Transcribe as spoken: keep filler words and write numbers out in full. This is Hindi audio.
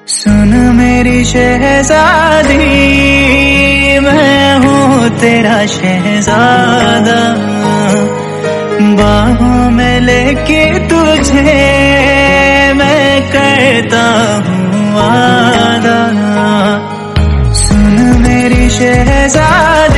सुन मेरी शहजादी, मैं हूँ तेरा शहजादा, बाहों में लेके तुझे मैं करता हूँ वादा। सुन मेरी शहजादी,